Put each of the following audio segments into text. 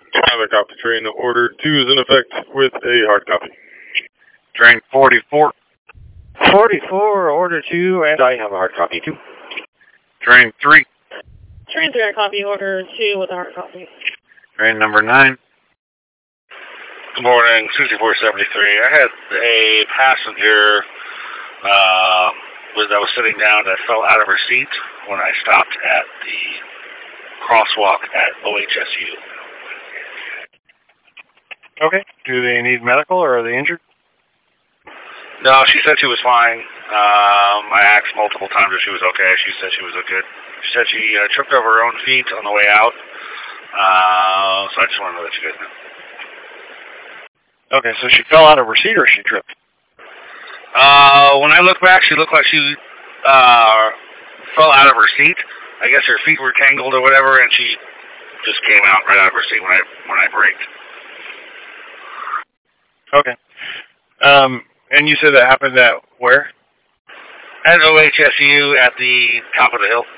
Have a copy. Train order 2 is in effect with a hard copy. Train 44. 44, order 2, and I have a hard copy too. Train 3. Train 3, hard copy, order 2 with a hard copy. Train number 9. Good morning, 6473. I had a passenger that was sitting down that fell out of her seat when I stopped at the crosswalk at OHSU. Okay. Do they need medical or are they injured? No, she said she was fine. I asked multiple times if she was okay. She said she was okay. She said she tripped over her own feet on the way out. So I just wanted to let you guys know. Okay, so she fell out of her seat or she tripped? When I look back, she looked like she fell out of her seat. I guess her feet were tangled or whatever, and she just came out right out of her seat when I braked. Okay. And you said that happened at where? At OHSU at the top of the hill.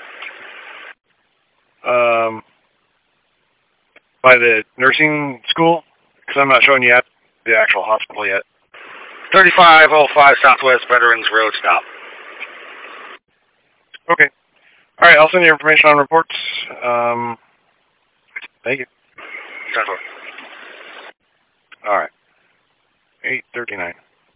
By the nursing school? Because I'm not showing you at the actual hospital yet. 3505 Southwest Veterans Road stop. Okay. All right, I'll send you information on reports. Thank you. All right. 8:39.